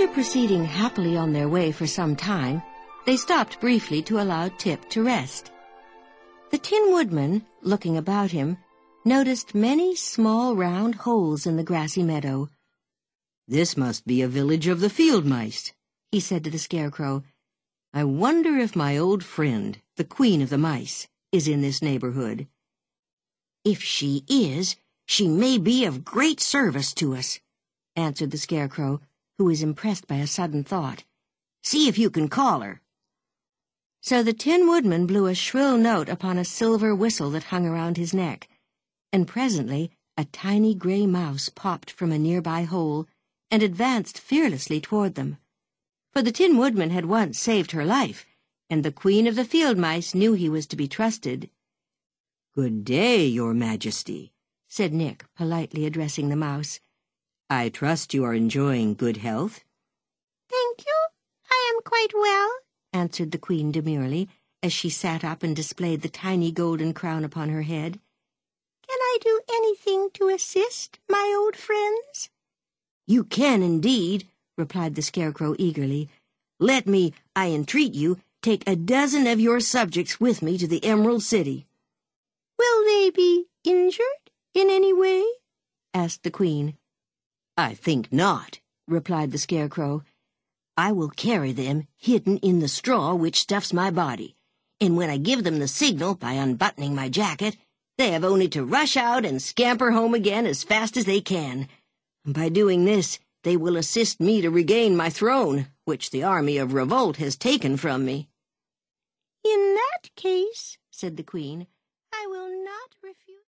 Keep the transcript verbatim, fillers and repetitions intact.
After proceeding happily on their way for some time, they stopped briefly to allow Tip to rest. The Tin Woodman, looking about him, noticed many small round holes in the grassy meadow. "This must be a village of the field mice," he said to the Scarecrow. "I wonder if my old friend, the Queen of the Mice, is in this neighborhood." "If she is, she may be of great service to us," answered the Scarecrow, who was impressed by a sudden thought. "See if you can call her." So the Tin Woodman blew a shrill note upon a silver whistle that hung around his neck, and presently a tiny gray mouse popped from a nearby hole and advanced fearlessly toward them. For the Tin Woodman had once saved her life, and the Queen of the Field Mice knew he was to be trusted. "Good day, Your Majesty," said Nick, politely addressing the mouse. "I trust you are enjoying good health." "Thank you, I am quite well," answered the Queen demurely, as she sat up and displayed the tiny golden crown upon her head. "Can I do anything to assist my old friends?" "You can indeed," replied the Scarecrow eagerly. "Let me, I entreat you, take a dozen of your subjects with me to the Emerald City." "Will they be injured in any way?" asked the Queen. "I think not," replied the Scarecrow. "I will carry them hidden in the straw which stuffs my body, and when I give them the signal by unbuttoning my jacket, they have only to rush out and scamper home again as fast as they can. By doing this, they will assist me to regain my throne, which the army of revolt has taken from me." "In that case," said the Queen, "I will not refuse."